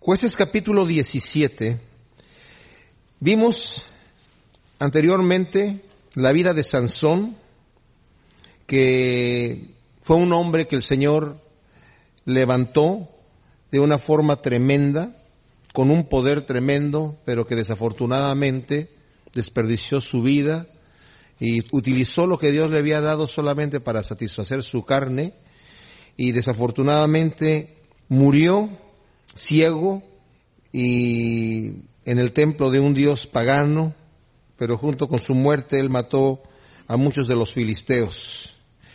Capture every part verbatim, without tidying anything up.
Jueces capítulo diecisiete, vimos anteriormente la vida de Sansón, que fue un hombre que el Señor levantó de una forma tremenda, con un poder tremendo, pero que desafortunadamente desperdició su vida y utilizó lo que Dios le había dado solamente para satisfacer su carne, y desafortunadamente murió ciego y en el templo de un dios pagano, pero junto con su muerte él mató a muchos de los filisteos.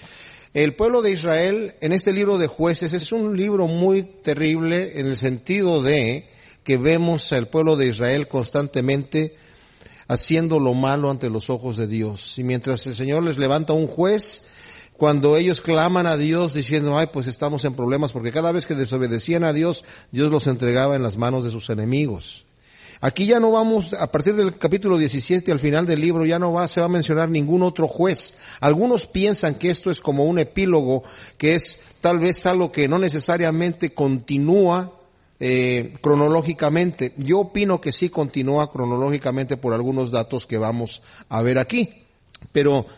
El pueblo de Israel en este libro de Jueces es un libro muy terrible en el sentido de que vemos al pueblo de Israel constantemente haciendo lo malo ante los ojos de Dios. Y mientras el Señor les levanta un juez, cuando ellos claman a Dios diciendo, ay, pues estamos en problemas, porque cada vez que desobedecían a Dios, Dios los entregaba en las manos de sus enemigos. Aquí ya no vamos, a partir del capítulo diecisiete, al final del libro, ya no va, se va a mencionar ningún otro juez. Algunos piensan que esto es como un epílogo, que es tal vez algo que no necesariamente continúa eh, cronológicamente. Yo opino que sí continúa cronológicamente por algunos datos que vamos a ver aquí. Pero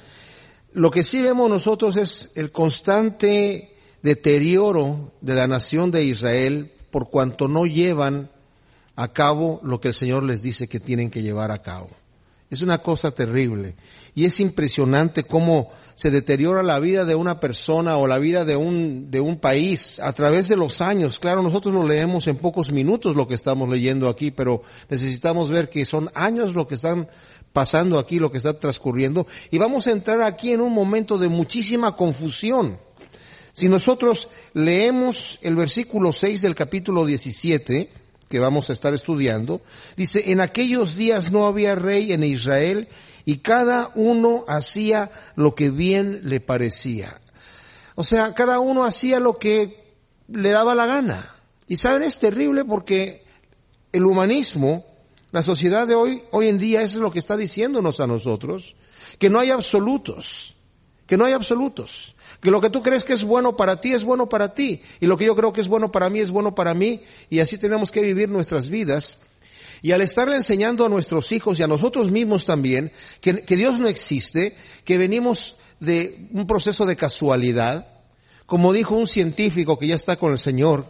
lo que sí vemos nosotros es el constante deterioro de la nación de Israel por cuanto no llevan a cabo lo que el Señor les dice que tienen que llevar a cabo. Es una cosa terrible y es impresionante cómo se deteriora la vida de una persona o la vida de un de un país a través de los años. Claro, nosotros lo leemos en pocos minutos lo que estamos leyendo aquí, pero necesitamos ver que son años lo que están pasando aquí, lo que está transcurriendo, y vamos a entrar aquí en un momento de muchísima confusión. Si nosotros leemos el versículo seis del capítulo diecisiete, que vamos a estar estudiando, dice, en aquellos días no había rey en Israel, y cada uno hacía lo que bien le parecía. O sea, cada uno hacía lo que le daba la gana. Y saben, es terrible porque el humanismo, la sociedad de hoy, hoy en día, eso es lo que está diciéndonos a nosotros, que no hay absolutos, que no hay absolutos, que lo que tú crees que es bueno para ti es bueno para ti, y lo que yo creo que es bueno para mí es bueno para mí, y así tenemos que vivir nuestras vidas. Y al estarle enseñando a nuestros hijos y a nosotros mismos también, que, que Dios no existe, que venimos de un proceso de casualidad, como dijo un científico que ya está con el Señor,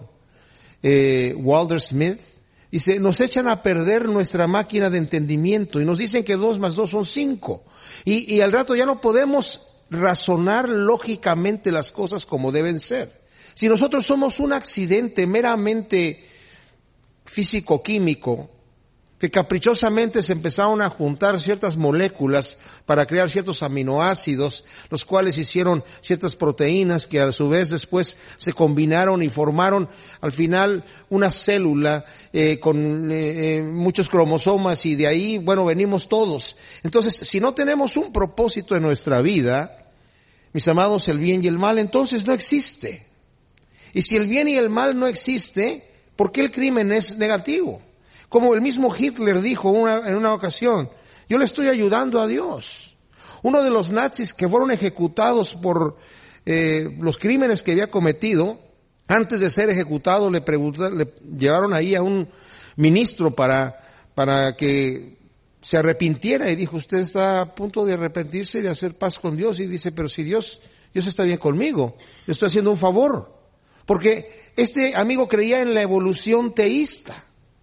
eh, Walter Smith, dice, nos echan a perder nuestra máquina de entendimiento y nos dicen que dos más dos son cinco. Y, y al rato ya no podemos razonar lógicamente las cosas como deben ser. Si nosotros somos un accidente meramente físico-químico, que caprichosamente se empezaron a juntar ciertas moléculas para crear ciertos aminoácidos, los cuales hicieron ciertas proteínas que a su vez después se combinaron y formaron al final una célula eh, con eh, muchos cromosomas, y de ahí, bueno, venimos todos. Entonces, si no tenemos un propósito en nuestra vida, mis amados, el bien y el mal, entonces no existe. Y si el bien y el mal no existe, ¿por qué el crimen es negativo? Como el mismo Hitler dijo una, en una ocasión, yo le estoy ayudando a Dios. Uno de los nazis que fueron ejecutados por eh, los crímenes que había cometido, antes de ser ejecutado le, le llevaron ahí a un ministro para, para que se arrepintiera, y dijo, usted está a punto de arrepentirse y de hacer paz con Dios, y dice, pero si Dios, Dios está bien conmigo, le estoy haciendo un favor, porque este amigo creía en la evolución teísta.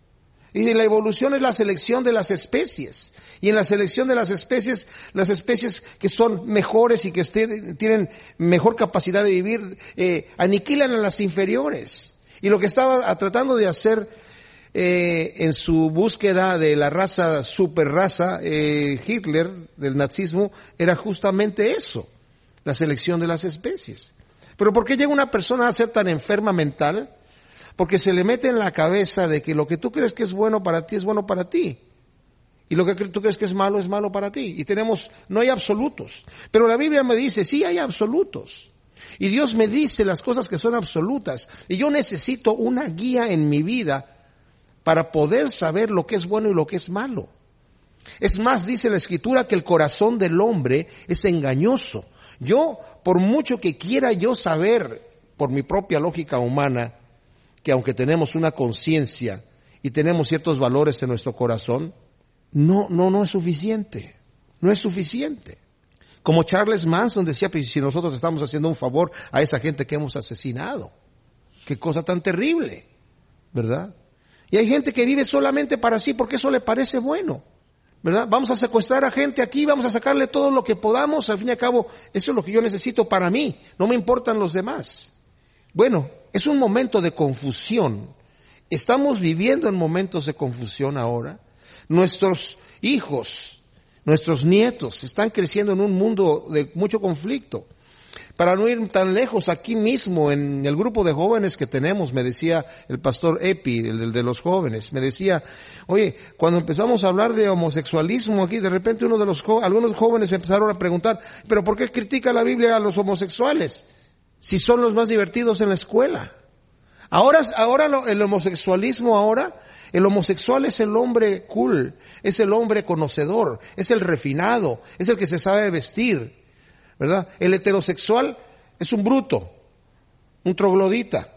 Y la evolución es la selección de las especies. Y en la selección de las especies, las especies que son mejores y que estén, tienen mejor capacidad de vivir, eh, aniquilan a las inferiores. Y lo que estaba tratando de hacer eh, en su búsqueda de la raza, super raza, eh, Hitler, del nazismo, era justamente eso, la selección de las especies. Pero ¿por qué llega una persona a ser tan enferma mental? Porque se le mete en la cabeza de que lo que tú crees que es bueno para ti es bueno para ti. Y lo que tú crees que es malo es malo para ti. Y tenemos, no hay absolutos. Pero la Biblia me dice, sí hay absolutos. Y Dios me dice las cosas que son absolutas. Y yo necesito una guía en mi vida para poder saber lo que es bueno y lo que es malo. Es más, dice la Escritura que el corazón del hombre es engañoso. Yo, por mucho que quiera yo saber, por mi propia lógica humana, que aunque tenemos una conciencia y tenemos ciertos valores en nuestro corazón, no, no, no es suficiente. No es suficiente. Como Charles Manson decía, pues si nosotros estamos haciendo un favor a esa gente que hemos asesinado. Qué cosa tan terrible, ¿verdad? Y hay gente que vive solamente para sí porque eso le parece bueno, ¿verdad? Vamos a secuestrar a gente aquí, vamos a sacarle todo lo que podamos, al fin y al cabo, eso es lo que yo necesito para mí, no me importan los demás. Bueno, es un momento de confusión. Estamos viviendo en momentos de confusión ahora. Nuestros hijos, nuestros nietos están creciendo en un mundo de mucho conflicto. Para no ir tan lejos, aquí mismo en el grupo de jóvenes que tenemos, me decía el pastor Epi, el de los jóvenes, me decía, oye, cuando empezamos a hablar de homosexualismo aquí, de repente uno de los jo- algunos jóvenes empezaron a preguntar, pero ¿por qué critica la Biblia a los homosexuales? Si son los más divertidos en la escuela. Ahora, ahora lo, el homosexualismo ahora, el homosexual es el hombre cool, es el hombre conocedor, es el refinado, es el que se sabe vestir, ¿verdad? El heterosexual es un bruto, un troglodita,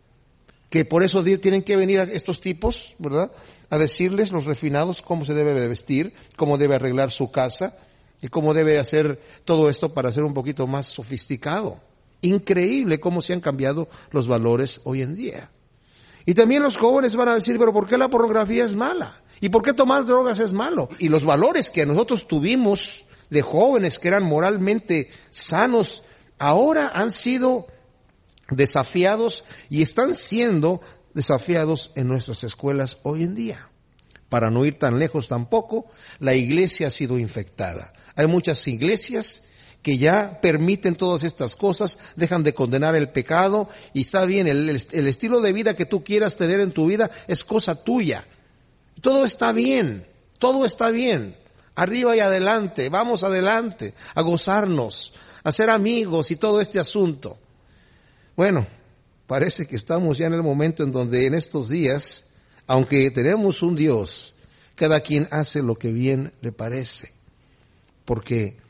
que por eso tienen que venir a estos tipos, ¿verdad? A decirles, los refinados, cómo se debe de vestir, cómo debe arreglar su casa y cómo debe hacer todo esto para ser un poquito más sofisticado. Increíble cómo se han cambiado los valores hoy en día. Y también los jóvenes van a decir, pero ¿por qué la pornografía es mala? ¿Y por qué tomar drogas es malo? Y los valores que nosotros tuvimos de jóvenes que eran moralmente sanos, ahora han sido desafiados y están siendo desafiados en nuestras escuelas hoy en día. Para no ir tan lejos tampoco, la iglesia ha sido infectada. Hay muchas iglesias que ya permiten todas estas cosas, dejan de condenar el pecado y está bien, el, el, el estilo de vida que tú quieras tener en tu vida es cosa tuya. Todo está bien, todo está bien. Arriba y adelante, vamos adelante, a gozarnos, a ser amigos y todo este asunto. Bueno, parece que estamos ya en el momento en donde en estos días, aunque tenemos un Dios, cada quien hace lo que bien le parece, porque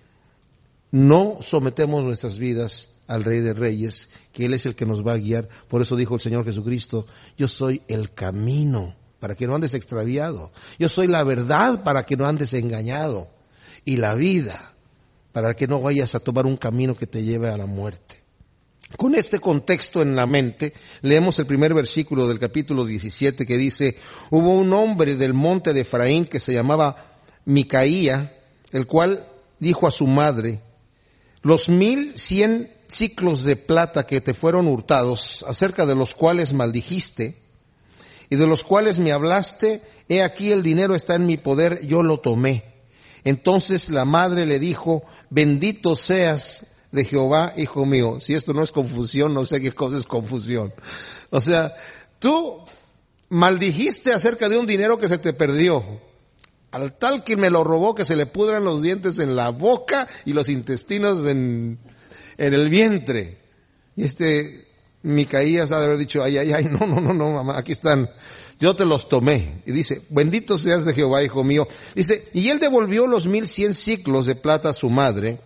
no sometemos nuestras vidas al Rey de Reyes, que Él es el que nos va a guiar. Por eso dijo el Señor Jesucristo, yo soy el camino, para que no andes extraviado. Yo soy la verdad, para que no andes engañado. Y la vida, para que no vayas a tomar un camino que te lleve a la muerte. Con este contexto en la mente, leemos el primer versículo del capítulo diecisiete que dice, hubo un hombre del monte de Efraín que se llamaba Micaía, el cual dijo a su madre, los mil cien ciclos de plata que te fueron hurtados, acerca de los cuales maldijiste, y de los cuales me hablaste, he aquí el dinero está en mi poder, yo lo tomé. Entonces la madre le dijo, bendito seas de Jehová, hijo mío. Si esto no es confusión, no sé qué cosa es confusión. O sea, tú maldijiste acerca de un dinero que se te perdió. Al tal que me lo robó que se le pudran los dientes en la boca y los intestinos en, en el vientre. Y este Micaías ha de haber dicho, ay, ay, ay, no, no, no, no, mamá, aquí están, yo te los tomé. Y dice, bendito seas de Jehová, hijo mío. Dice, y él devolvió los mil cien ciclos de plata a su madre.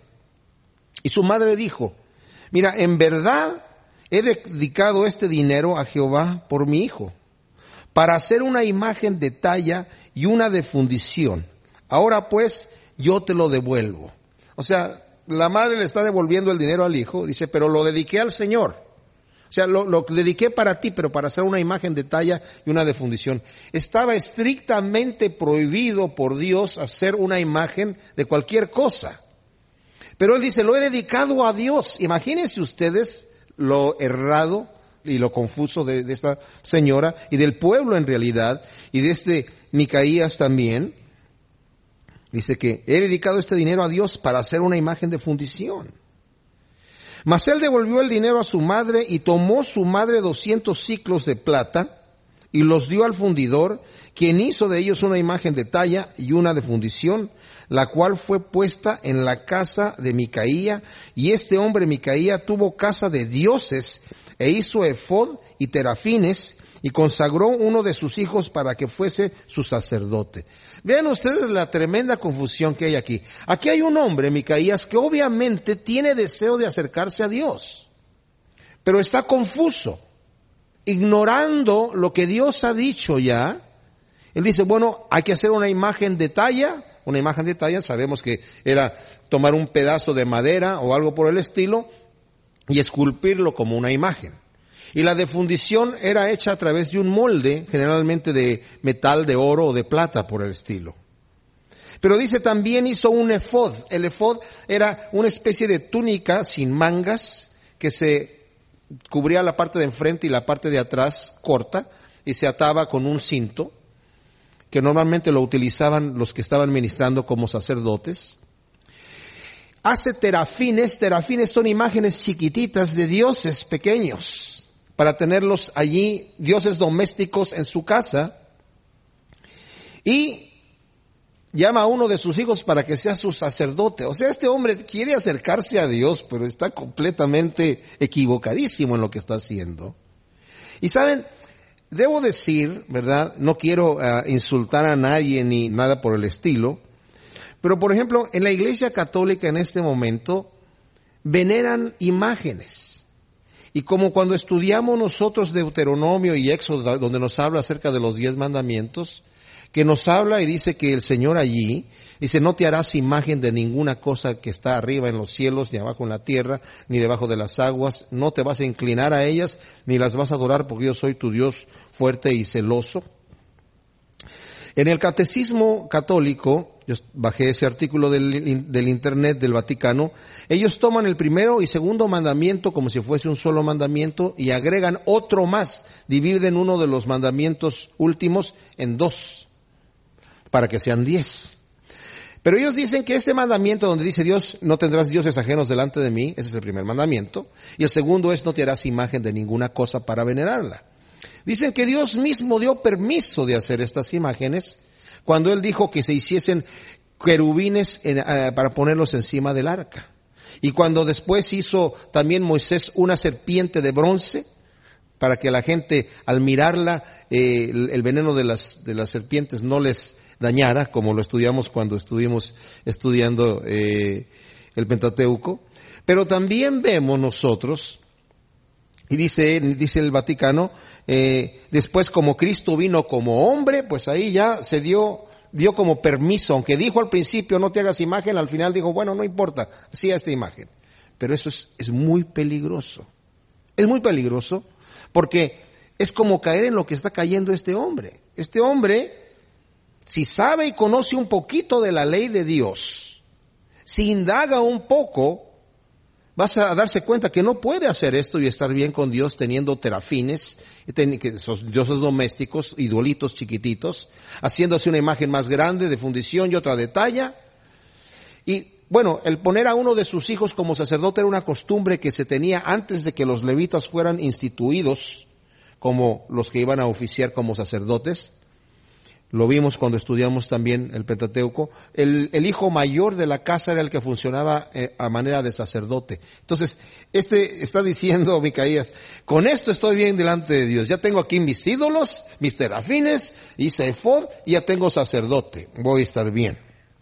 Y su madre dijo, mira, en verdad he dedicado este dinero a Jehová por mi hijo, para hacer una imagen de talla y una de fundición. Ahora pues, yo te lo devuelvo. O sea, la madre le está devolviendo el dinero al hijo, dice, pero lo dediqué al Señor. O sea, lo, lo dediqué para ti, pero para hacer una imagen de talla y una de fundición. Estaba estrictamente prohibido por Dios hacer una imagen de cualquier cosa. Pero él dice, lo he dedicado a Dios. Imagínense ustedes lo errado y lo confuso de, de esta señora y del pueblo en realidad, y de este Micaías también. Dice que he dedicado este dinero a Dios para hacer una imagen de fundición. Mas él devolvió el dinero a su madre y tomó su madre doscientos ciclos de plata y los dio al fundidor, quien hizo de ellos una imagen de talla y una de fundición, la cual fue puesta en la casa de Micaía, y este hombre Micaía tuvo casa de dioses, e hizo efod y terafines, y consagró uno de sus hijos para que fuese su sacerdote. Vean ustedes la tremenda confusión que hay aquí. Aquí hay un hombre, Micaías, que obviamente tiene deseo de acercarse a Dios, pero está confuso. ignorando lo que Dios ha dicho ya. Él dice, bueno, hay que hacer una imagen de talla. Una imagen de talla, sabemos que era tomar un pedazo de madera o algo por el estilo y esculpirlo como una imagen. Y la de fundición era hecha a través de un molde, generalmente de metal, de oro o de plata por el estilo. Pero dice, también hizo un efod. El efod era una especie de túnica sin mangas que se cubría la parte de enfrente y la parte de atrás corta y se ataba con un cinto, que normalmente lo utilizaban los que estaban ministrando como sacerdotes. Hace terafines. Terafines son imágenes chiquititas de dioses pequeños, para tenerlos allí, dioses domésticos en su casa. Y llama a uno de sus hijos para que sea su sacerdote. O sea, este hombre quiere acercarse a Dios, pero está completamente equivocadísimo en lo que está haciendo. Y saben, debo decir, ¿verdad? No quiero uh, insultar a nadie ni nada por el estilo, pero por ejemplo, en la Iglesia Católica en este momento veneran imágenes. Y como cuando estudiamos nosotros Deuteronomio y Éxodo, donde nos habla acerca de los diez mandamientos, que nos habla y dice que el Señor allí, dice, no te harás imagen de ninguna cosa que está arriba en los cielos, ni abajo en la tierra, ni debajo de las aguas, no te vas a inclinar a ellas, ni las vas a adorar, porque yo soy tu Dios fuerte y celoso. En el Catecismo Católico, yo bajé ese artículo del, del Internet del Vaticano, ellos toman el primero y segundo mandamiento como si fuese un solo mandamiento y agregan otro más, dividen uno de los mandamientos últimos en dos, para que sean diez. Pero ellos dicen que ese mandamiento donde dice Dios, no tendrás dioses ajenos delante de mí, ese es el primer mandamiento, y el segundo es no te harás imagen de ninguna cosa para venerarla. Dicen que Dios mismo dio permiso de hacer estas imágenes cuando Él dijo que se hiciesen querubines en, uh, para ponerlos encima del arca. Y cuando después hizo también Moisés una serpiente de bronce para que la gente al mirarla, eh, el, el veneno de las, de las serpientes no les dañara, como lo estudiamos cuando estuvimos estudiando eh, el Pentateuco. Pero también vemos nosotros, y dice, dice el Vaticano, eh, después como Cristo vino como hombre, pues ahí ya se dio, dio como permiso, aunque dijo al principio no te hagas imagen, al final dijo, bueno, no importa, sí a esta imagen. Pero eso es, es muy peligroso. Es muy peligroso porque es como caer en lo que está cayendo este hombre. Este hombre, si sabe y conoce un poquito de la ley de Dios, si indaga un poco, vas a darse cuenta que no puede hacer esto y estar bien con Dios teniendo terafines, esos dioses domésticos, idolitos chiquititos, haciéndose una imagen más grande de fundición y otra de talla. Y bueno, el poner a uno de sus hijos como sacerdote era una costumbre que se tenía antes de que los levitas fueran instituidos como los que iban a oficiar como sacerdotes. Lo vimos cuando estudiamos también el Pentateuco. El, el hijo mayor de la casa era el que funcionaba eh, a manera de sacerdote. Entonces, este está diciendo Micaías, con esto estoy bien delante de Dios. Ya tengo aquí mis ídolos, mis terafines, hice efod y ya tengo sacerdote. Voy a estar bien.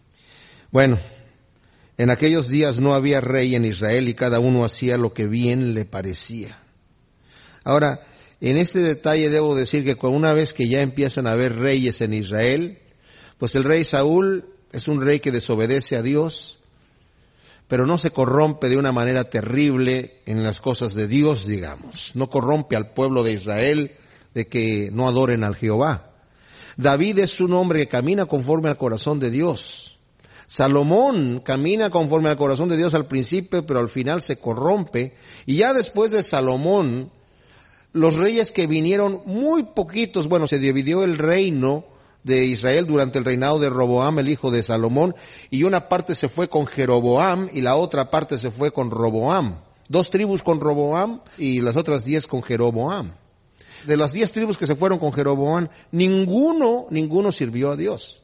Bueno, en aquellos días no había rey en Israel y cada uno hacía lo que bien le parecía. Ahora, en este detalle debo decir que una vez que ya empiezan a haber reyes en Israel, pues el rey Saúl es un rey que desobedece a Dios, pero no se corrompe de una manera terrible en las cosas de Dios, digamos. No corrompe al pueblo de Israel de que no adoren al Jehová. David es un hombre que camina conforme al corazón de Dios. Salomón camina conforme al corazón de Dios al principio, pero al final se corrompe. Y ya después de Salomón, los reyes que vinieron, muy poquitos, bueno, se dividió el reino de Israel durante el reinado de Roboam, el hijo de Salomón, y una parte se fue con Jeroboam y la otra parte se fue con Roboam. Dos tribus con Roboam y las otras diez con Jeroboam. De las diez tribus que se fueron con Jeroboam, ninguno, ninguno sirvió a Dios.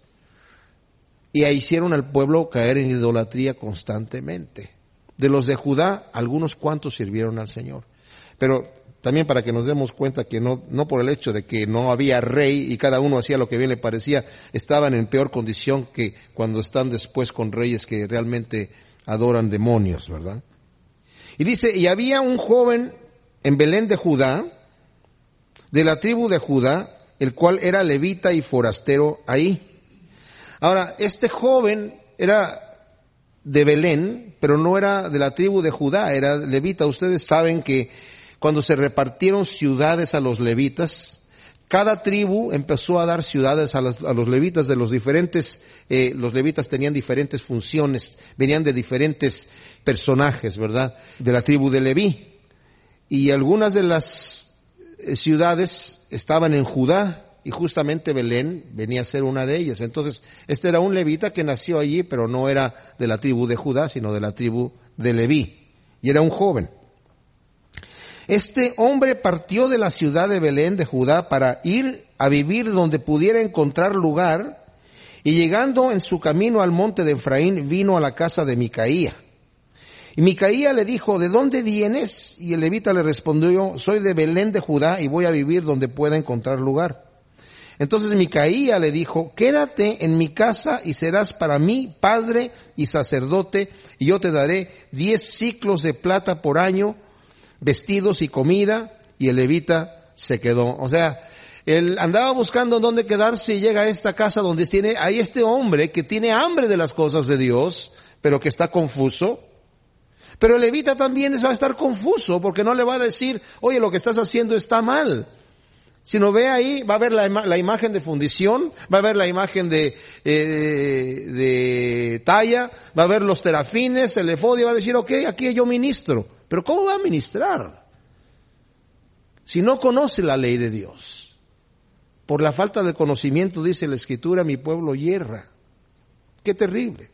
Y ahí hicieron al pueblo caer en idolatría constantemente. De los de Judá, algunos cuantos sirvieron al Señor. Pero también para que nos demos cuenta que no, no por el hecho de que no había rey y cada uno hacía lo que bien le parecía, estaban en peor condición que cuando están después con reyes que realmente adoran demonios, ¿verdad? Y dice, y había un joven en Belén de Judá, de la tribu de Judá, el cual era levita y forastero ahí. Ahora, este joven era de Belén, pero no era de la tribu de Judá, era levita. Ustedes saben que cuando se repartieron ciudades a los levitas, cada tribu empezó a dar ciudades a, las, a los levitas de los diferentes, eh, los levitas tenían diferentes funciones, venían de diferentes personajes, ¿verdad? De la tribu de Leví. Y algunas de las ciudades estaban en Judá, y justamente Belén venía a ser una de ellas. Entonces, este era un levita que nació allí, pero no era de la tribu de Judá, sino de la tribu de Leví. Y era un joven. Este hombre partió de la ciudad de Belén de Judá para ir a vivir donde pudiera encontrar lugar, y llegando en su camino al monte de Efraín, vino a la casa de Micaía. Y Micaía le dijo, ¿de dónde vienes? Y el levita le respondió, soy de Belén de Judá y voy a vivir donde pueda encontrar lugar. Entonces Micaía le dijo, quédate en mi casa y serás para mí padre y sacerdote, y yo te daré diez siclos de plata por año, vestidos y comida. Y el levita se quedó. O sea, él andaba buscando dónde quedarse y llega a esta casa donde tiene, hay este hombre que tiene hambre de las cosas de Dios, pero que está confuso. Pero el levita también va a estar confuso porque no le va a decir, oye, lo que estás haciendo está mal. Si no ve ahí, va a ver la, ima- la imagen de fundición, va a ver la imagen de, eh, de talla, va a ver los terafines, el efodio, va a decir, ok, aquí yo ministro. Pero ¿cómo va a ministrar? Si no conoce la ley de Dios. Por la falta de conocimiento, dice la Escritura, mi pueblo yerra. Qué terrible.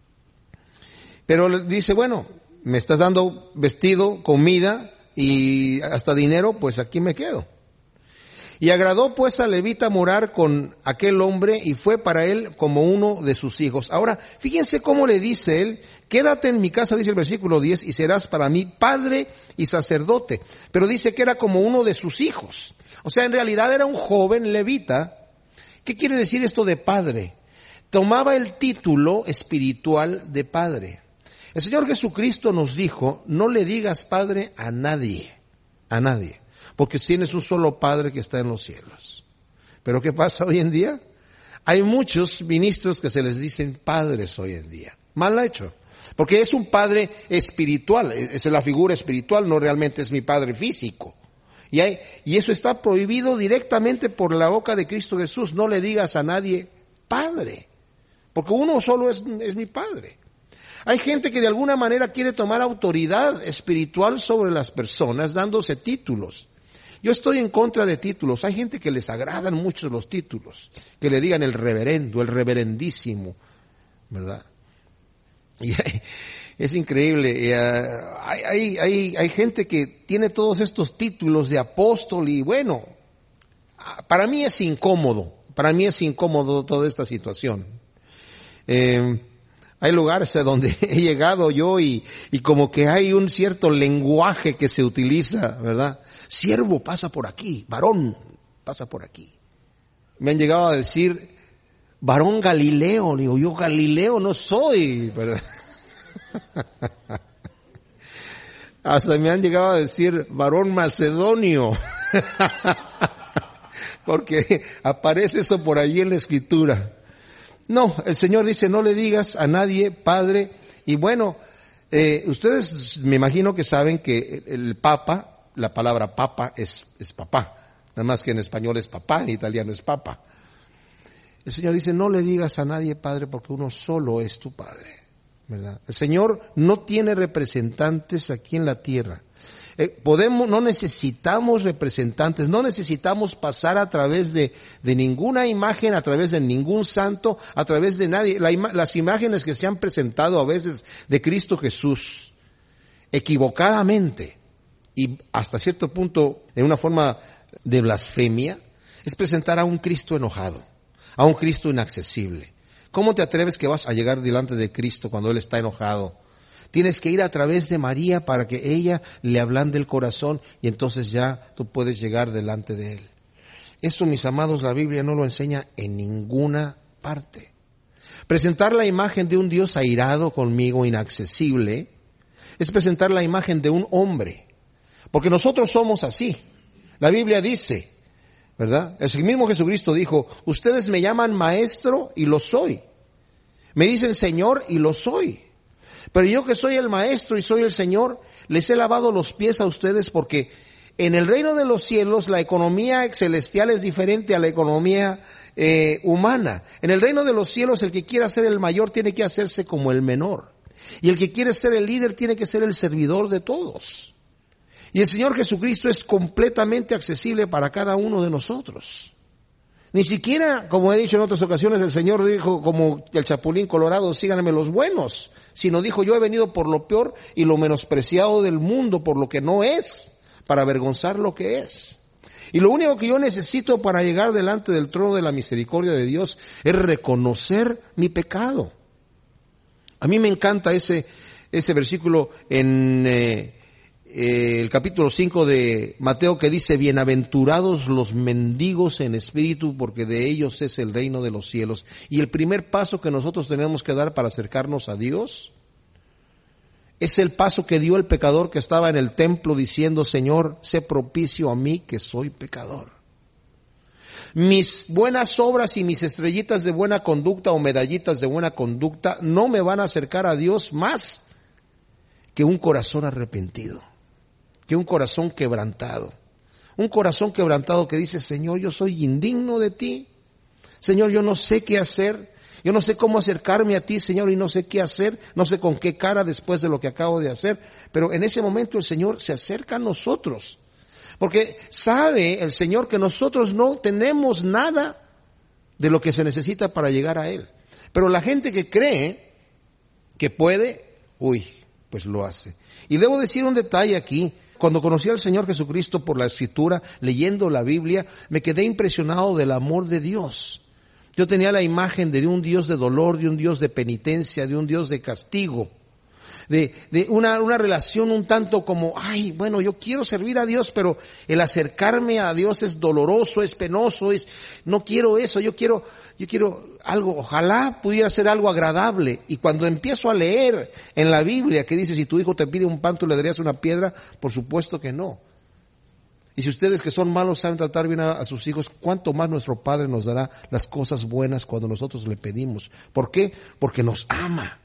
Pero dice, bueno, me estás dando vestido, comida y hasta dinero, pues aquí me quedo. Y agradó pues al levita morar con aquel hombre y fue para él como uno de sus hijos. Ahora, fíjense cómo le dice él, quédate en mi casa, dice el versículo diez, y serás para mí padre y sacerdote. Pero dice que era como uno de sus hijos. O sea, en realidad era un joven levita. ¿Qué quiere decir esto de padre? Tomaba el título espiritual de padre. El Señor Jesucristo nos dijo, no le digas padre a nadie, a nadie. Porque tienes un solo Padre que está en los cielos. Pero ¿qué pasa hoy en día? Hay muchos ministros que se les dicen padres hoy en día. Mal hecho. Porque es un padre espiritual, es la figura espiritual, no realmente es mi padre físico. Y, hay, y eso está prohibido directamente por la boca de Cristo Jesús. No le digas a nadie padre. Porque uno solo es, es mi padre. Hay gente que de alguna manera quiere tomar autoridad espiritual sobre las personas dándose títulos. Yo estoy en contra de títulos. Hay gente que les agradan mucho los títulos, que le digan el reverendo, el reverendísimo, ¿verdad? Y hay, es increíble. Uh, hay, hay, hay, hay gente que tiene todos estos títulos de apóstol y bueno, para mí es incómodo, para mí es incómodo toda esta situación. Eh, Hay lugares a donde he llegado yo y, y como que hay un cierto lenguaje que se utiliza, ¿verdad? Siervo pasa por aquí, varón pasa por aquí. Me han llegado a decir, varón Galileo. Le digo, yo Galileo no soy, ¿verdad? Hasta me han llegado a decir, varón macedonio. Porque aparece eso por allí en la Escritura. No, el Señor dice, no le digas a nadie padre. Y bueno, eh, ustedes me imagino que saben que el Papa, la palabra papa es, es papá. Nada más que en español es papá, en italiano es papa. El Señor dice, no le digas a nadie padre porque uno solo es tu padre, ¿verdad? El Señor no tiene representantes aquí en la tierra. Eh, podemos, no necesitamos representantes, no necesitamos pasar a través de, de ninguna imagen, a través de ningún santo, a través de nadie. La ima, las imágenes que se han presentado a veces de Cristo Jesús, equivocadamente, y hasta cierto punto, en una forma de blasfemia, es presentar a un Cristo enojado, a un Cristo inaccesible. ¿Cómo te atreves que vas a llegar delante de Cristo cuando Él está enojado? Tienes que ir a través de María para que ella le ablande el corazón y entonces ya tú puedes llegar delante de Él. Eso, mis amados, la Biblia no lo enseña en ninguna parte. Presentar la imagen de un Dios airado conmigo, inaccesible, es presentar la imagen de un hombre. Porque nosotros somos así. La Biblia dice, ¿verdad? El mismo Jesucristo dijo, ustedes me llaman maestro y lo soy. Me dicen Señor y lo soy. Pero yo que soy el maestro y soy el Señor, les he lavado los pies a ustedes porque en el reino de los cielos la economía celestial es diferente a la economía eh, humana. En el reino de los cielos el que quiera ser el mayor tiene que hacerse como el menor. Y el que quiere ser el líder tiene que ser el servidor de todos. Y el Señor Jesucristo es completamente accesible para cada uno de nosotros. Ni siquiera, como he dicho en otras ocasiones, el Señor dijo como el chapulín colorado, síganme los buenos. Sino dijo, yo he venido por lo peor y lo menospreciado del mundo, por lo que no es, para avergonzar lo que es. Y lo único que yo necesito para llegar delante del trono de la misericordia de Dios es reconocer mi pecado. A mí me encanta ese, ese versículo en eh, eh, el capítulo cinco de Mateo que dice, bienaventurados los mendigos en espíritu, porque de ellos es el reino de los cielos. Y el primer paso que nosotros tenemos que dar para acercarnos a Dios es el paso que dio el pecador que estaba en el templo diciendo, Señor, sé propicio a mí que soy pecador. Mis buenas obras y mis estrellitas de buena conducta o medallitas de buena conducta no me van a acercar a Dios más que un corazón arrepentido, que un corazón quebrantado. Un corazón quebrantado que dice, Señor, yo soy indigno de ti. Señor, yo no sé qué hacer. Yo no sé cómo acercarme a ti, Señor, y no sé qué hacer. No sé con qué cara después de lo que acabo de hacer. Pero en ese momento el Señor se acerca a nosotros. Porque sabe el Señor que nosotros no tenemos nada de lo que se necesita para llegar a Él. Pero la gente que cree que puede, uy, pues lo hace. Y debo decir un detalle aquí. Cuando conocí al Señor Jesucristo por la Escritura, leyendo la Biblia, me quedé impresionado del amor de Dios. Yo tenía la imagen de un Dios de dolor, de un Dios de penitencia, de un Dios de castigo. De, de una, una relación un tanto como, ay, bueno, yo quiero servir a Dios, pero el acercarme a Dios es doloroso, es penoso, es, no quiero eso, yo quiero, yo quiero algo, ojalá pudiera ser algo agradable. Y cuando empiezo a leer en la Biblia que dice, si tu hijo te pide un pan, ¿tú le darías una piedra? Por supuesto que no. Y si ustedes que son malos saben tratar bien a, a sus hijos, ¿cuánto más nuestro Padre nos dará las cosas buenas cuando nosotros le pedimos? ¿Por qué? Porque nos ama.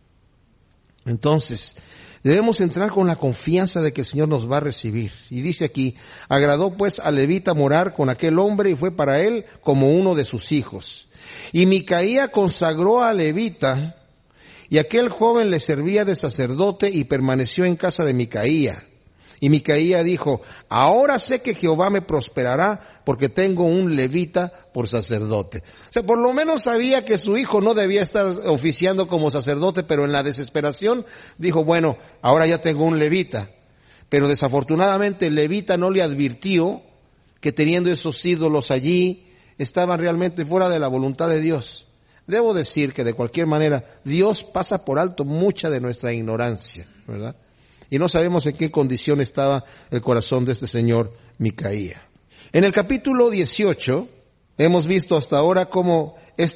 Entonces, debemos entrar con la confianza de que el Señor nos va a recibir. Y dice aquí, agradó pues a Levita morar con aquel hombre y fue para él como uno de sus hijos. Y Micaía consagró a Levita y aquel joven le servía de sacerdote y permaneció en casa de Micaía. Y Micaía dijo, ahora sé que Jehová me prosperará porque tengo un levita por sacerdote. O sea, por lo menos sabía que su hijo no debía estar oficiando como sacerdote, pero en la desesperación dijo, bueno, ahora ya tengo un levita. Pero desafortunadamente el levita no le advirtió que teniendo esos ídolos allí, estaban realmente fuera de la voluntad de Dios. Debo decir que de cualquier manera, Dios pasa por alto mucha de nuestra ignorancia, ¿verdad? Y no sabemos en qué condición estaba el corazón de este señor Micaía. En el capítulo dieciocho, hemos visto hasta ahora cómo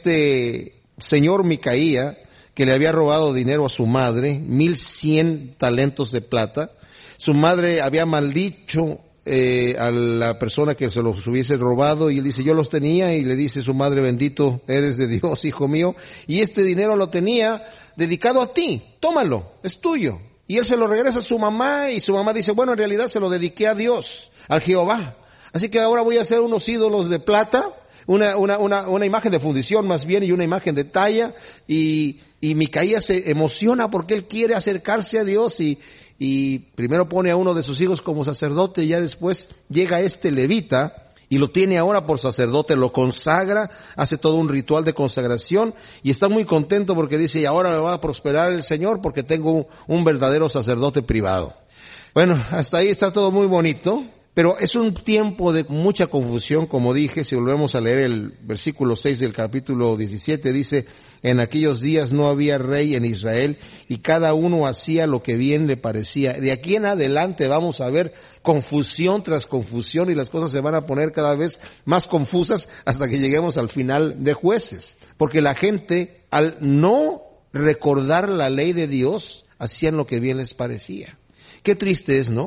este señor Micaía, que le había robado dinero a su madre, mil cien talentos de plata, su madre había maldicho eh, a la persona que se los hubiese robado, y él dice, yo los tenía, y le dice su madre, bendito eres de Dios, hijo mío, y este dinero lo tenía dedicado a ti, tómalo, es tuyo. Y él se lo regresa a su mamá y su mamá dice, bueno, en realidad se lo dediqué a Dios, al Jehová. Así que ahora voy a hacer unos ídolos de plata, una, una, una, una imagen de fundición más bien y una imagen de talla. Y, y Micaía se emociona porque él quiere acercarse a Dios y, y primero pone a uno de sus hijos como sacerdote y ya después llega este levita y lo tiene ahora por sacerdote, lo consagra, hace todo un ritual de consagración y está muy contento porque dice, y ahora me va a prosperar el Señor porque tengo un, un verdadero sacerdote privado. Bueno, hasta ahí está todo muy bonito, pero es un tiempo de mucha confusión, como dije. Si volvemos a leer el versículo seis del capítulo diecisiete, dice, en aquellos días no había rey en Israel y cada uno hacía lo que bien le parecía. De aquí en adelante vamos a ver confusión tras confusión y las cosas se van a poner cada vez más confusas hasta que lleguemos al final de Jueces. Porque la gente, al no recordar la ley de Dios, hacían lo que bien les parecía. Qué triste es, ¿no?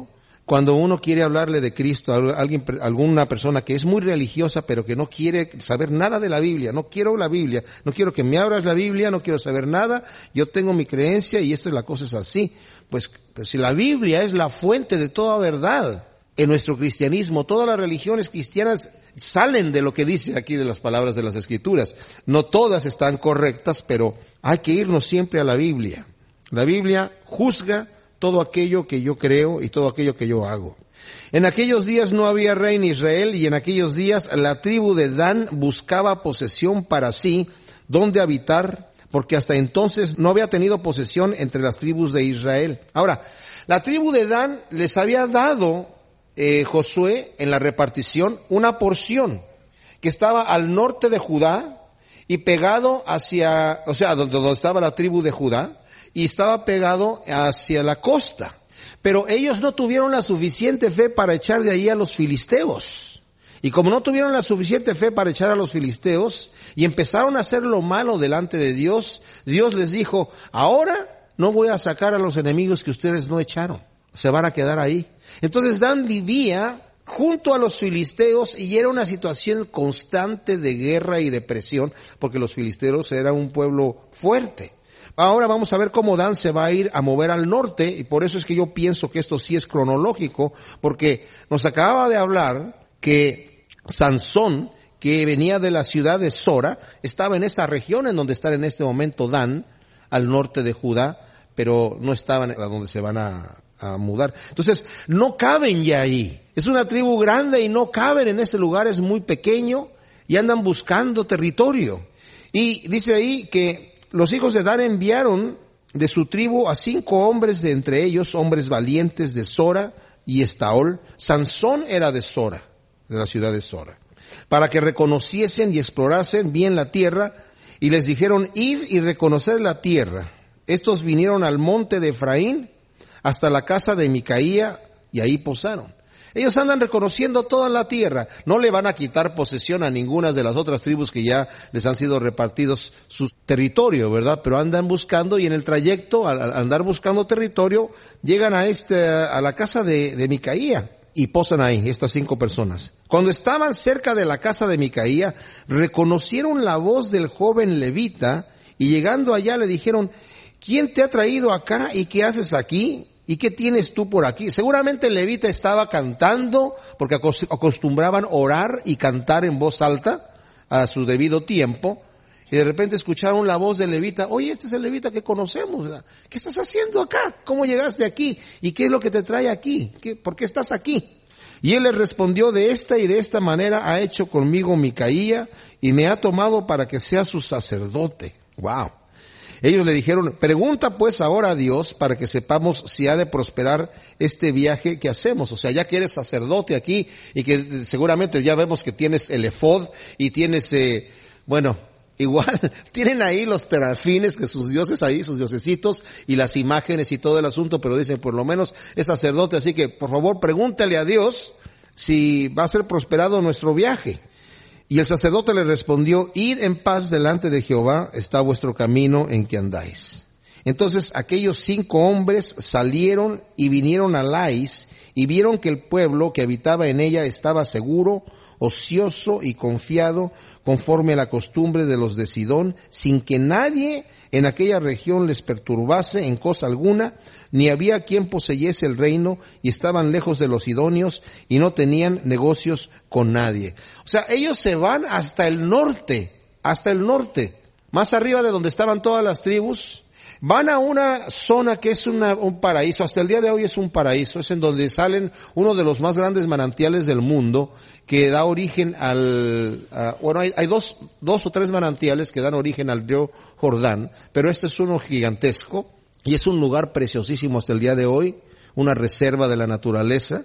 cuando uno quiere hablarle de Cristo a alguien, alguna persona que es muy religiosa pero que no quiere saber nada de la Biblia, no quiero la Biblia, no quiero que me abras la Biblia, no quiero saber nada, yo tengo mi creencia y esto es la cosa es así. Pues, pues si la Biblia es la fuente de toda verdad en nuestro cristianismo, todas las religiones cristianas salen de lo que dice aquí de las palabras de las Escrituras. No todas están correctas, pero hay que irnos siempre a la Biblia. La Biblia juzga todo aquello que yo creo y todo aquello que yo hago. En aquellos días no había rey en Israel, y en aquellos días la tribu de Dan buscaba posesión para sí, donde habitar, porque hasta entonces no había tenido posesión entre las tribus de Israel. Ahora, la tribu de Dan les había dado Eh, Josué en la repartición una porción que estaba al norte de Judá y pegado hacia, o sea, donde, donde estaba la tribu de Judá, y estaba pegado hacia la costa. Pero ellos no tuvieron la suficiente fe para echar de ahí a los filisteos. Y como no tuvieron la suficiente fe para echar a los filisteos y empezaron a hacer lo malo delante de Dios, Dios les dijo, ahora no voy a sacar a los enemigos que ustedes no echaron. Se van a quedar ahí. Entonces Dan vivía junto a los filisteos y era una situación constante de guerra y de presión, porque los filisteos eran un pueblo fuerte. Ahora vamos a ver cómo Dan se va a ir a mover al norte, y por eso es que yo pienso que esto sí es cronológico, porque nos acababa de hablar que Sansón, que venía de la ciudad de Sora, estaba en esa región en donde está en este momento Dan, al norte de Judá, pero no estaban a donde se van a a mudar. Entonces, no caben ya ahí. Es una tribu grande y no caben en ese lugar, es muy pequeño y andan buscando territorio. Y dice ahí que los hijos de Dan enviaron de su tribu a cinco hombres, de entre ellos hombres valientes de Sora y Estaol. Sansón era de Sora, de la ciudad de Sora, para que reconociesen y explorasen bien la tierra, y les dijeron, id y reconocer la tierra. Estos vinieron al monte de Efraín hasta la casa de Micaía, y ahí posaron. Ellos andan reconociendo toda la tierra. No le van a quitar posesión a ninguna de las otras tribus que ya les han sido repartidos su territorio, ¿verdad? Pero andan buscando, y en el trayecto, al andar buscando territorio, llegan a este, a la casa de, de Micaía, y posan ahí estas cinco personas. Cuando estaban cerca de la casa de Micaía, reconocieron la voz del joven levita, y llegando allá le dijeron, ¿quién te ha traído acá y qué haces aquí? ¿Y qué tienes tú por aquí? Seguramente el levita estaba cantando, porque acostumbraban orar y cantar en voz alta a su debido tiempo, y de repente escucharon la voz del levita. Oye, este es el levita que conocemos, ¿verdad? ¿Qué estás haciendo acá? ¿Cómo llegaste aquí? ¿Y qué es lo que te trae aquí? ¿Qué, ¿Por qué estás aquí? Y él le respondió, de esta y de esta manera ha hecho conmigo Micaía, y me ha tomado para que sea su sacerdote. Wow. Ellos le dijeron, pregunta pues ahora a Dios para que sepamos si ha de prosperar este viaje que hacemos. O sea, ya que eres sacerdote aquí y que seguramente ya vemos que tienes el efod y tienes, eh, bueno, igual tienen ahí los terafines, que sus dioses ahí, sus diosesitos y las imágenes y todo el asunto, pero dicen, por lo menos es sacerdote, así que por favor pregúntale a Dios si va a ser prosperado nuestro viaje. Y el sacerdote le respondió, id en paz delante de Jehová, está vuestro camino en que andáis. Entonces aquellos cinco hombres salieron y vinieron a Lais, y vieron que el pueblo que habitaba en ella estaba seguro, ocioso y confiado, conforme a la costumbre de los de Sidón, sin que nadie en aquella región les perturbase en cosa alguna, ni había quien poseyese el reino, y estaban lejos de los sidonios, y no tenían negocios con nadie. O sea, ellos se van hasta el norte, hasta el norte, más arriba de donde estaban todas las tribus. Van a una zona que es una, un paraíso, hasta el día de hoy es un paraíso, es en donde salen uno de los más grandes manantiales del mundo, que da origen al, a, bueno, hay, hay dos, dos o tres manantiales que dan origen al río Jordán, pero este es uno gigantesco, y es un lugar preciosísimo hasta el día de hoy, una reserva de la naturaleza,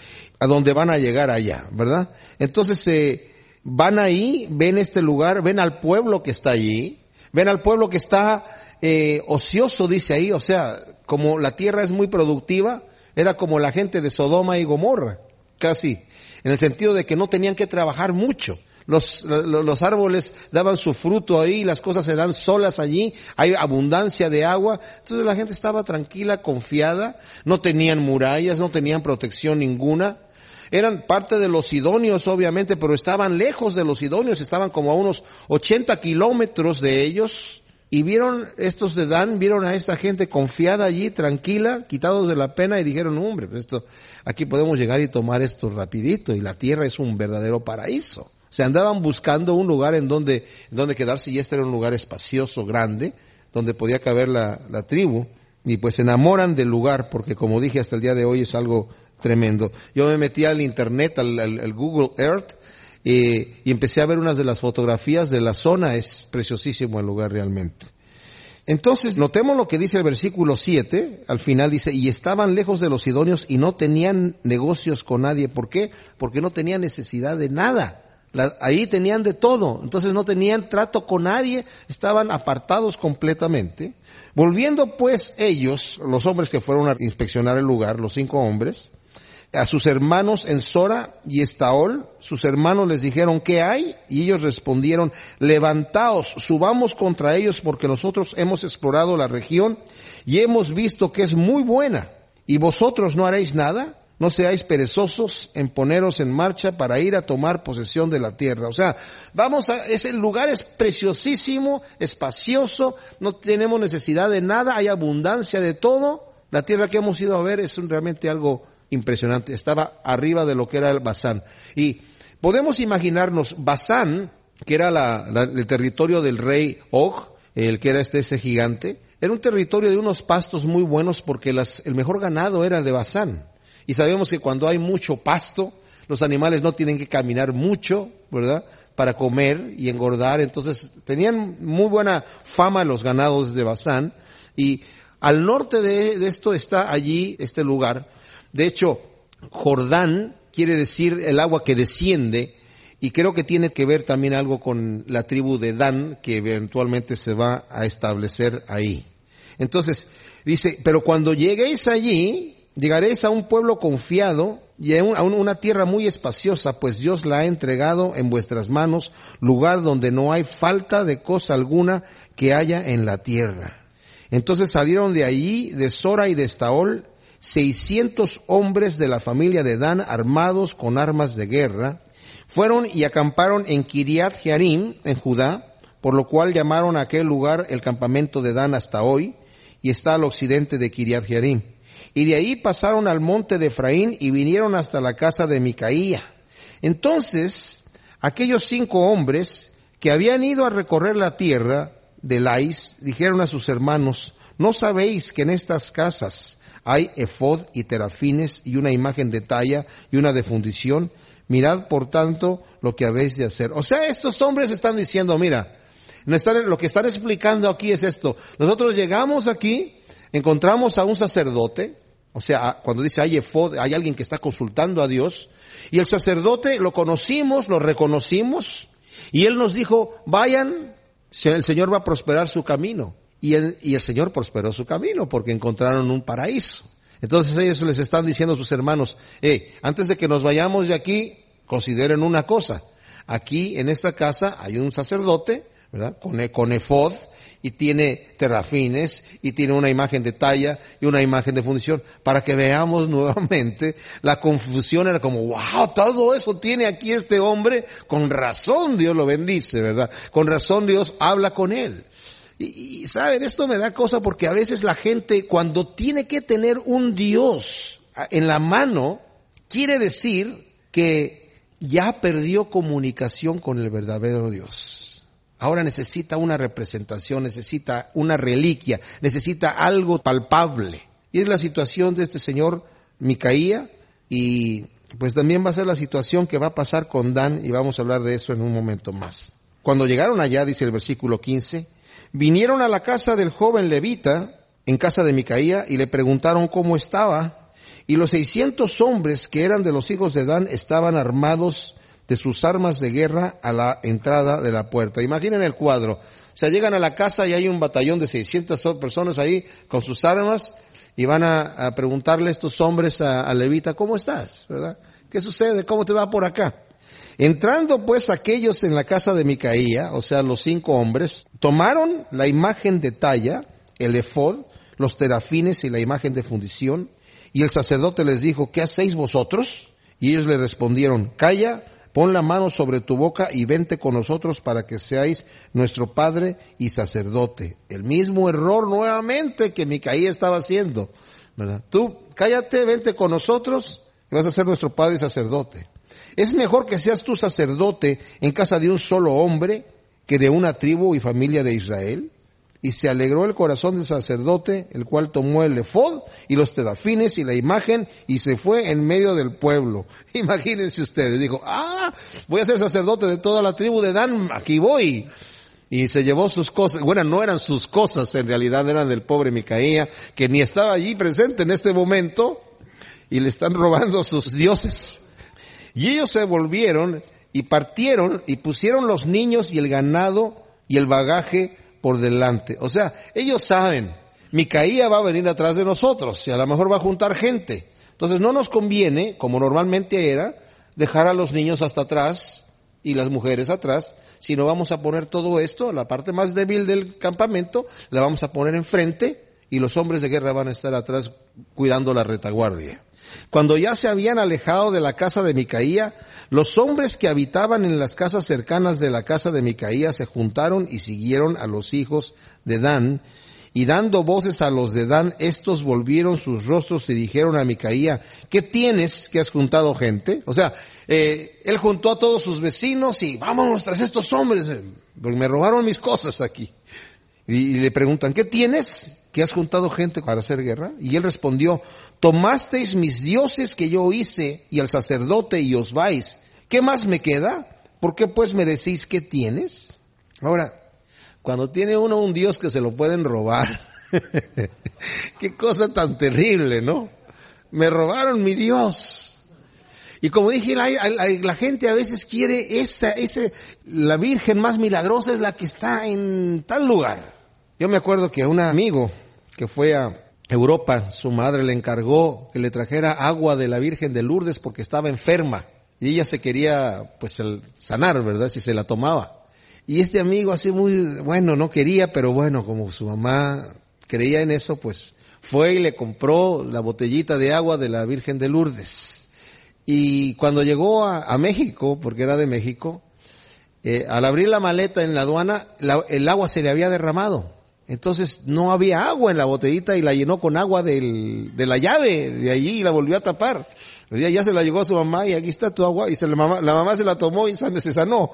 a donde van a llegar allá, ¿verdad? Entonces, eh, van ahí, ven este lugar, ven al pueblo que está allí, ven al pueblo que está Eh, ocioso, dice ahí, o sea, como la tierra es muy productiva, era como la gente de Sodoma y Gomorra, casi, en el sentido de que no tenían que trabajar mucho. Los, los, los árboles daban su fruto ahí, las cosas se dan solas allí, hay abundancia de agua. Entonces la gente estaba tranquila, confiada, no tenían murallas, no tenían protección ninguna. Eran parte de los sidonios, obviamente, pero estaban lejos de los sidonios, estaban como a unos ochenta kilómetros de ellos. Y vieron, estos de Dan, vieron a esta gente confiada allí, tranquila, quitados de la pena, y dijeron, hombre, pues esto, aquí podemos llegar y tomar esto rapidito, y la tierra es un verdadero paraíso. O sea, andaban buscando un lugar en donde, en donde quedarse, y este era un lugar espacioso, grande, donde podía caber la, la tribu, y pues se enamoran del lugar, porque como dije, hasta el día de hoy es algo tremendo. Yo me metí al internet, al, al, al Google Earth, Eh, y empecé a ver unas de las fotografías de la zona. Es preciosísimo el lugar realmente. Entonces, notemos lo que dice el versículo siete, al final dice, y estaban lejos de los sidonios y no tenían negocios con nadie. ¿Por qué? Porque no tenían necesidad de nada. La, ahí tenían de todo, entonces no tenían trato con nadie, estaban apartados completamente. Volviendo pues ellos, los hombres que fueron a inspeccionar el lugar, los cinco hombres, a sus hermanos en Sora y Estaol, sus hermanos les dijeron, ¿qué hay? Y ellos respondieron, levantaos, subamos contra ellos, porque nosotros hemos explorado la región y hemos visto que es muy buena. ¿Y vosotros no haréis nada? No seáis perezosos en poneros en marcha para ir a tomar posesión de la tierra. O sea, vamos a, ese lugar es preciosísimo, espacioso, no tenemos necesidad de nada, hay abundancia de todo. La tierra que hemos ido a ver es realmente algo impresionante, estaba arriba de lo que era el Basán. Y podemos imaginarnos Basán, que era la, la, el territorio del rey Og, el que era este ese gigante, era un territorio de unos pastos muy buenos porque las, el mejor ganado era de Basán. Y sabemos que cuando hay mucho pasto, los animales no tienen que caminar mucho, ¿verdad?, para comer y engordar. Entonces tenían muy buena fama los ganados de Basán. Y al norte de, de esto está allí este lugar. De hecho, Jordán quiere decir el agua que desciende, y creo que tiene que ver también algo con la tribu de Dan, que eventualmente se va a establecer ahí. Entonces, dice, pero cuando lleguéis allí, llegaréis a un pueblo confiado y a, un, a una tierra muy espaciosa, pues Dios la ha entregado en vuestras manos, lugar donde no hay falta de cosa alguna que haya en la tierra. Entonces salieron de allí, de Sora y de Estaol, seiscientos hombres de la familia de Dan, armados con armas de guerra, fueron y acamparon en Kiriath Jearim, en Judá, por lo cual llamaron a aquel lugar el campamento de Dan hasta hoy, y está al occidente de Kiriath Jearim. Y de ahí pasaron al monte de Efraín y vinieron hasta la casa de Micaía. Entonces, aquellos cinco hombres que habían ido a recorrer la tierra de Lais, dijeron a sus hermanos, ¿no sabéis que en estas casas hay efod y terafines y una imagen de talla y una de fundición? Mirad, por tanto, lo que habéis de hacer. O sea, estos hombres están diciendo, mira, lo que están explicando aquí es esto. Nosotros llegamos aquí, encontramos a un sacerdote, o sea, cuando dice hay efod, hay alguien que está consultando a Dios, y el sacerdote lo conocimos, lo reconocimos, y él nos dijo, vayan, el Señor va a prosperar su camino. Y el, y el Señor prosperó su camino porque encontraron un paraíso. Entonces ellos les están diciendo a sus hermanos, eh, antes de que nos vayamos de aquí, consideren una cosa. Aquí en esta casa hay un sacerdote, ¿verdad?, con, con efod, y tiene terafines, y tiene una imagen de talla y una imagen de fundición, para que veamos nuevamente la confusión. Era como, wow, todo eso tiene aquí este hombre, con razón Dios lo bendice, ¿verdad? Con razón Dios habla con él. Y, y saben, esto me da cosa porque a veces la gente, cuando tiene que tener un Dios en la mano, quiere decir que ya perdió comunicación con el verdadero Dios. Ahora necesita una representación, necesita una reliquia, necesita algo palpable. Y es la situación de este señor Micaía, y pues también va a ser la situación que va a pasar con Dan, y vamos a hablar de eso en un momento más. Cuando llegaron allá, dice el versículo quince, vinieron a la casa del joven levita, en casa de Micaía, y le preguntaron cómo estaba. Y los seiscientos hombres que eran de los hijos de Dan estaban armados de sus armas de guerra a la entrada de la puerta. Imaginen el cuadro. O sea, llegan a la casa y hay un batallón de seiscientas personas ahí con sus armas, y van a, a preguntarle a estos hombres a, a levita, ¿cómo estás? ¿Verdad? ¿Qué sucede? ¿Cómo te va por acá? Entrando pues aquellos en la casa de Micaía, o sea, los cinco hombres, tomaron la imagen de talla, el efod, los terafines y la imagen de fundición, y el sacerdote les dijo, ¿qué hacéis vosotros? Y ellos le respondieron, calla, pon la mano sobre tu boca y vente con nosotros para que seáis nuestro padre y sacerdote. El mismo error nuevamente que Micaía estaba haciendo, ¿verdad? Tú, cállate, vente con nosotros y vas a ser nuestro padre y sacerdote. Es mejor que seas tú sacerdote en casa de un solo hombre que de una tribu y familia de Israel. Y se alegró el corazón del sacerdote, el cual tomó el efod y los terafines y la imagen y se fue en medio del pueblo. Imagínense ustedes, dijo, ah, voy a ser sacerdote de toda la tribu de Dan, aquí voy. Y se llevó sus cosas, bueno, no eran sus cosas, en realidad eran del pobre Micaía, que ni estaba allí presente en este momento, y le están robando sus dioses. Y ellos se volvieron y partieron y pusieron los niños y el ganado y el bagaje por delante. O sea, ellos saben, Micaía va a venir atrás de nosotros y a lo mejor va a juntar gente. Entonces no nos conviene, como normalmente era, dejar a los niños hasta atrás y las mujeres atrás, sino vamos a poner todo esto, la parte más débil del campamento, la vamos a poner enfrente y los hombres de guerra van a estar atrás cuidando la retaguardia. Cuando ya se habían alejado de la casa de Micaía, los hombres que habitaban en las casas cercanas de la casa de Micaía se juntaron y siguieron a los hijos de Dan, y dando voces a los de Dan, estos volvieron sus rostros y dijeron a Micaía, ¿qué tienes que has juntado gente? O sea, eh, él juntó a todos sus vecinos y vámonos tras estos hombres, porque me robaron mis cosas aquí. Y, y le preguntan, ¿qué tienes? ¿Que has juntado gente para hacer guerra? Y él respondió, tomasteis mis dioses que yo hice y al sacerdote y os vais. ¿Qué más me queda? ¿Por qué pues me decís qué tienes? Ahora, cuando tiene uno un dios que se lo pueden robar, qué cosa tan terrible, ¿no? Me robaron mi dios. Y como dije, la, la, la gente a veces quiere esa, esa, la virgen más milagrosa es la que está en tal lugar. Yo me acuerdo que a un amigo que fue a Europa, su madre le encargó que le trajera agua de la Virgen de Lourdes porque estaba enferma y ella se quería pues el, sanar, ¿verdad? Si se la tomaba. Y este amigo así muy, bueno, no quería, pero bueno, como su mamá creía en eso, pues fue y le compró la botellita de agua de la Virgen de Lourdes. Y cuando llegó a, a México, porque era de México, eh, al abrir la maleta en la aduana, la, el agua se le había derramado. Entonces no había agua en la botellita y la llenó con agua del, de la llave de allí y la volvió a tapar. Ya, ya se la llegó a su mamá y aquí está tu agua y se la, mamá, la mamá se la tomó y se sanó.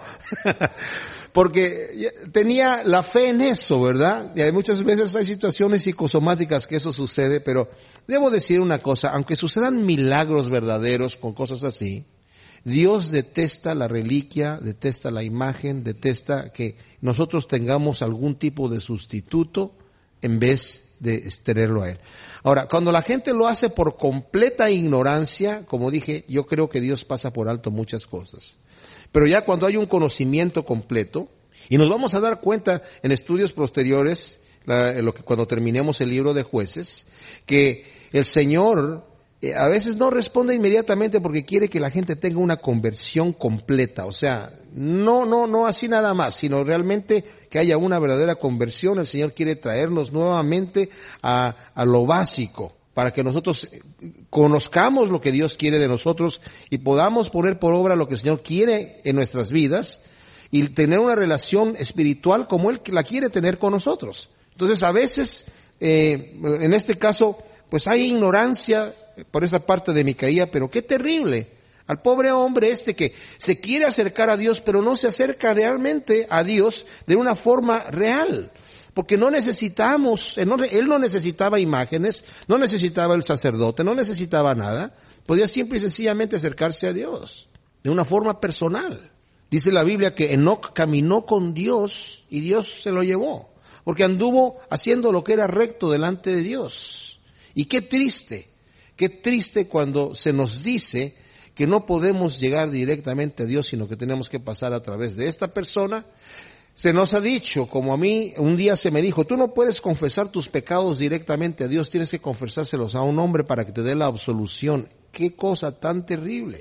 Porque tenía la fe en eso, ¿verdad? Y hay muchas veces hay situaciones psicosomáticas que eso sucede, pero debo decir una cosa, aunque sucedan milagros verdaderos con cosas así, Dios detesta la reliquia, detesta la imagen, detesta que nosotros tengamos algún tipo de sustituto en vez de tenerlo a Él. Ahora, cuando la gente lo hace por completa ignorancia, como dije, yo creo que Dios pasa por alto muchas cosas. Pero ya cuando hay un conocimiento completo, y nos vamos a dar cuenta en estudios posteriores, la, en lo que cuando terminemos el libro de Jueces, que el Señor eh, a veces no responde inmediatamente porque quiere que la gente tenga una conversión completa. O sea, no, no, no así nada más, sino realmente que haya una verdadera conversión. El Señor quiere traernos nuevamente a, a lo básico, para que nosotros conozcamos lo que Dios quiere de nosotros y podamos poner por obra lo que el Señor quiere en nuestras vidas y tener una relación espiritual como Él la quiere tener con nosotros. Entonces, a veces, eh, en este caso, pues hay ignorancia por esa parte de Micaía, pero qué terrible. Al pobre hombre este que se quiere acercar a Dios, pero no se acerca realmente a Dios de una forma real. Porque no necesitamos, él no, él no necesitaba imágenes, no necesitaba el sacerdote, no necesitaba nada. Podía simple y sencillamente acercarse a Dios de una forma personal. Dice la Biblia que Enoc caminó con Dios y Dios se lo llevó. Porque anduvo haciendo lo que era recto delante de Dios. Y qué triste, qué triste cuando se nos dice que no podemos llegar directamente a Dios, sino que tenemos que pasar a través de esta persona. Se nos ha dicho, como a mí un día se me dijo, tú no puedes confesar tus pecados directamente a Dios, tienes que confesárselos a un hombre para que te dé la absolución. ¡Qué cosa tan terrible!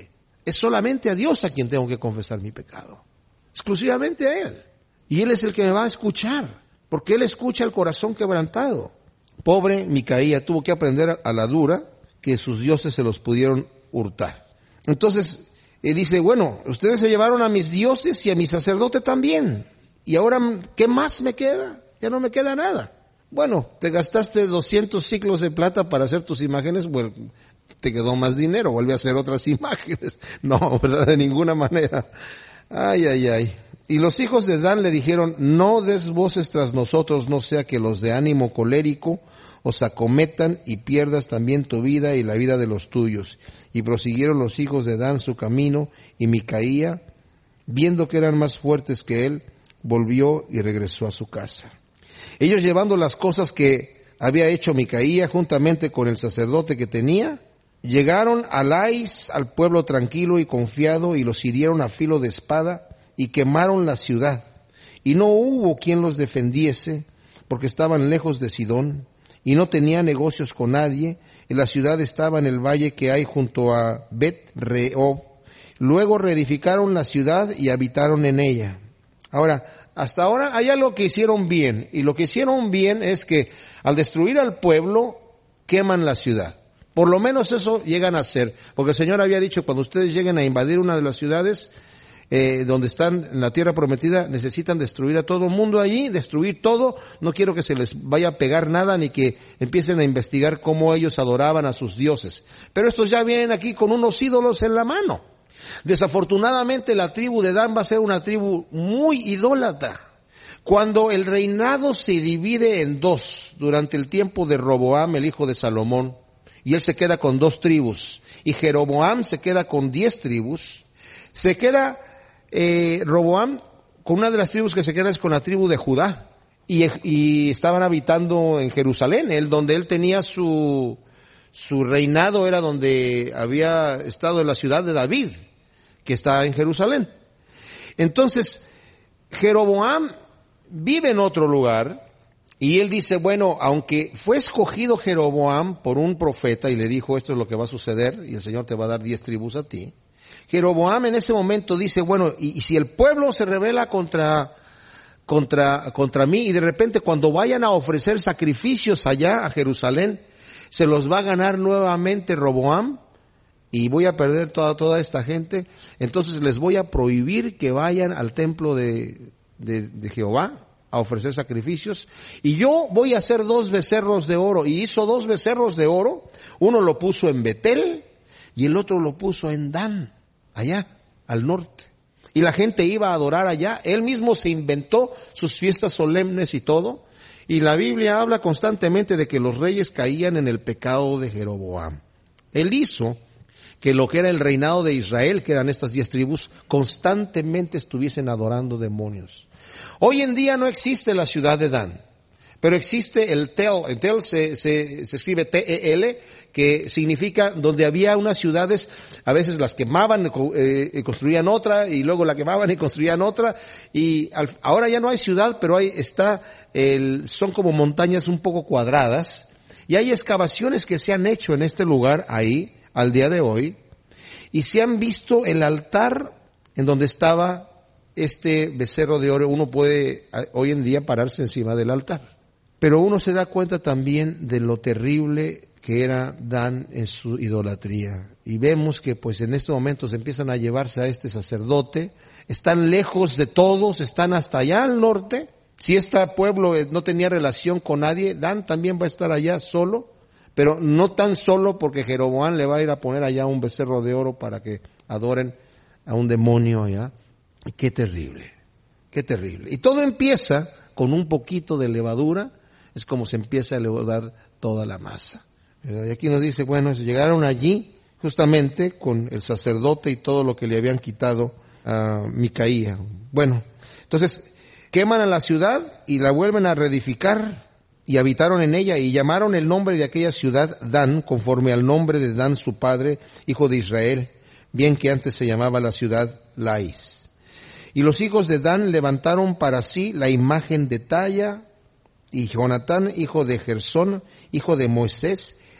Es solamente a Dios a quien tengo que confesar mi pecado. Exclusivamente a Él. Y Él es el que me va a escuchar, porque Él escucha el corazón quebrantado. Pobre Micaía tuvo que aprender a la dura que sus dioses se los pudieron hurtar. Entonces, él dice, bueno, ustedes se llevaron a mis dioses y a mi sacerdote también. Y ahora, ¿qué más me queda? Ya no me queda nada. Bueno, te gastaste doscientos siclos de plata para hacer tus imágenes, bueno, te quedó más dinero, vuelve a hacer otras imágenes. No, ¿verdad? De ninguna manera. Ay, ay, ay. Y los hijos de Dan le dijeron, no des voces tras nosotros, no sea que los de ánimo colérico os acometan y pierdas también tu vida y la vida de los tuyos. Y prosiguieron los hijos de Dan su camino, y Micaía, viendo que eran más fuertes que él, volvió y regresó a su casa. Ellos llevando las cosas que había hecho Micaía juntamente con el sacerdote que tenía, llegaron a Lais, al pueblo tranquilo y confiado, y los hirieron a filo de espada y quemaron la ciudad. Y no hubo quien los defendiese, porque estaban lejos de Sidón, y no tenía negocios con nadie, y la ciudad estaba en el valle que hay junto a Bet-Rehob. Luego reedificaron la ciudad y habitaron en ella. Ahora, hasta ahora hay algo que hicieron bien, y lo que hicieron bien es que al destruir al pueblo, queman la ciudad. Por lo menos eso llegan a hacer, porque el Señor había dicho, cuando ustedes lleguen a invadir una de las ciudades, Eh, donde están en la tierra prometida, necesitan destruir a todo el mundo allí, destruir todo. No quiero que se les vaya a pegar nada, ni que empiecen a investigar cómo ellos adoraban a sus dioses. Pero estos ya vienen aquí con unos ídolos en la mano. Desafortunadamente la tribu de Dan va a ser una tribu muy idólatra. Cuando el reinado se divide en dos, durante el tiempo de Roboam, el hijo de Salomón, y él se queda con dos tribus, y Jeroboam se queda con diez tribus, se queda Eh, Roboam, con una de las tribus que se queda es con la tribu de Judá, y, y estaban habitando en Jerusalén, él, donde él tenía su, su reinado, era donde había estado en la ciudad de David, que está en Jerusalén. Entonces, Jeroboam vive en otro lugar, y él dice, bueno, aunque fue escogido Jeroboam por un profeta, y le dijo, esto es lo que va a suceder, y el Señor te va a dar diez tribus a ti, Jeroboam en ese momento dice, bueno, y, y si el pueblo se rebela contra, contra, contra mí, y de repente cuando vayan a ofrecer sacrificios allá a Jerusalén, se los va a ganar nuevamente Roboam, y voy a perder toda, toda esta gente, entonces les voy a prohibir que vayan al templo de, de, de Jehová a ofrecer sacrificios, y yo voy a hacer dos becerros de oro. Y hizo dos becerros de oro, uno lo puso en Betel, y el otro lo puso en Dan, allá, al norte. Y la gente iba a adorar allá. Él mismo se inventó sus fiestas solemnes y todo. Y la Biblia habla constantemente de que los reyes caían en el pecado de Jeroboam. Él hizo que lo que era el reinado de Israel, que eran estas diez tribus, constantemente estuviesen adorando demonios. Hoy en día no existe la ciudad de Dan, pero existe el Tel. El Tel se, se, se escribe T E L, que significa donde había unas ciudades, a veces las quemaban, eh, construían otra, y luego la quemaban y construían otra, y al, ahora ya no hay ciudad, pero ahí está, el, son como montañas un poco cuadradas, y hay excavaciones que se han hecho en este lugar ahí, al día de hoy, y se han visto el altar en donde estaba este becerro de oro. Uno puede hoy en día pararse encima del altar, pero uno se da cuenta también de lo terrible que era Dan en su idolatría. Y vemos que pues en estos momentos empiezan a llevarse a este sacerdote, están lejos de todos, están hasta allá al norte. Si este pueblo no tenía relación con nadie, Dan también va a estar allá solo, pero no tan solo porque Jeroboam le va a ir a poner allá un becerro de oro para que adoren a un demonio allá. Qué terrible, qué terrible. Y todo empieza con un poquito de levadura, es como se empieza a leudar toda la masa. Y aquí nos dice, bueno, llegaron allí justamente con el sacerdote y todo lo que le habían quitado a Micaía. Bueno, entonces queman a la ciudad y la vuelven a reedificar y habitaron en ella y llamaron el nombre de aquella ciudad Dan, conforme al nombre de Dan su padre, hijo de Israel, bien que antes se llamaba la ciudad Lais. Y los hijos de Dan levantaron para sí la imagen de talla, y Jonatán, hijo de Gersón, hijo de Moisés,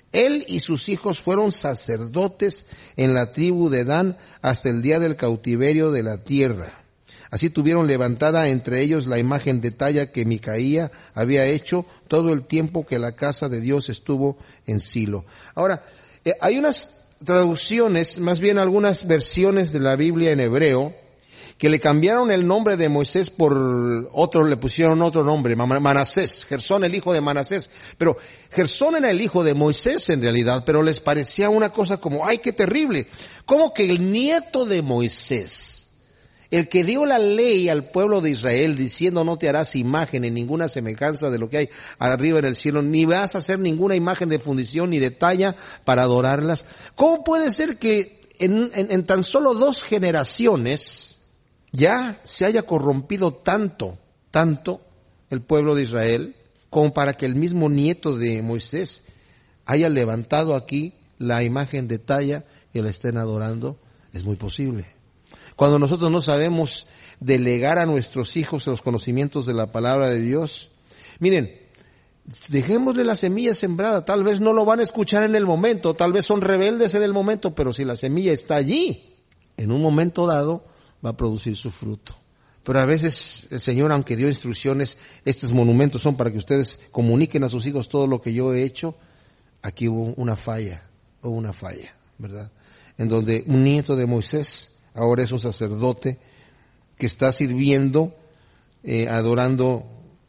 Él y sus hijos fueron sacerdotes en la tribu de Dan hasta el día del cautiverio de la tierra. Así tuvieron levantada entre ellos la imagen de talla que Micaía había hecho todo el tiempo que la casa de Dios estuvo en Silo. Ahora, eh, hay unas traducciones, más bien algunas versiones de la Biblia en hebreo, que le cambiaron el nombre de Moisés por otro, le pusieron otro nombre, Manasés, Gersón el hijo de Manasés. Pero Gersón era el hijo de Moisés en realidad, pero les parecía una cosa como, ¡ay, qué terrible! ¿Cómo que el nieto de Moisés, el que dio la ley al pueblo de Israel diciendo no te harás imagen en ninguna semejanza de lo que hay arriba en el cielo, ni vas a hacer ninguna imagen de fundición ni de talla para adorarlas? ¿Cómo puede ser que en, en, en tan solo dos generaciones ya se haya corrompido tanto, tanto el pueblo de Israel, como para que el mismo nieto de Moisés haya levantado aquí la imagen de talla y la estén adorando? Es muy posible. Cuando nosotros no sabemos delegar a nuestros hijos los conocimientos de la palabra de Dios, miren, dejémosle la semilla sembrada. Tal vez no lo van a escuchar en el momento, tal vez son rebeldes en el momento, pero si la semilla está allí, en un momento dado va a producir su fruto. Pero a veces el Señor, aunque dio instrucciones, estos monumentos son para que ustedes comuniquen a sus hijos todo lo que yo he hecho. Aquí hubo una falla, hubo una falla, ¿verdad? En donde un nieto de Moisés ahora es un sacerdote que está sirviendo, eh, adorando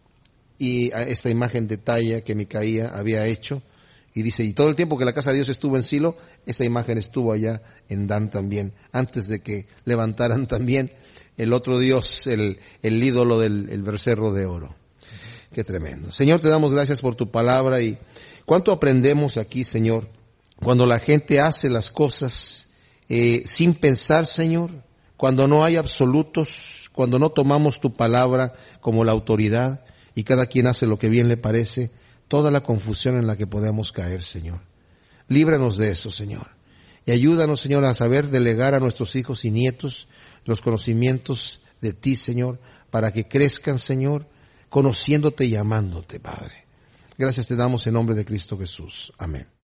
y a esta imagen de talla que Micaía había hecho. Y dice, y todo el tiempo que la casa de Dios estuvo en Silo, esa imagen estuvo allá en Dan también, antes de que levantaran también el otro Dios, el, el ídolo del el becerro de oro. Qué tremendo. Señor, te damos gracias por tu palabra y cuánto aprendemos aquí, Señor, cuando la gente hace las cosas eh, sin pensar, Señor, cuando no hay absolutos, cuando no tomamos tu palabra como la autoridad y cada quien hace lo que bien le parece, toda la confusión en la que podemos caer, Señor. Líbranos de eso, Señor. Y ayúdanos, Señor, a saber delegar a nuestros hijos y nietos los conocimientos de ti, Señor, para que crezcan, Señor, conociéndote y amándote, Padre. Gracias te damos en nombre de Cristo Jesús. Amén.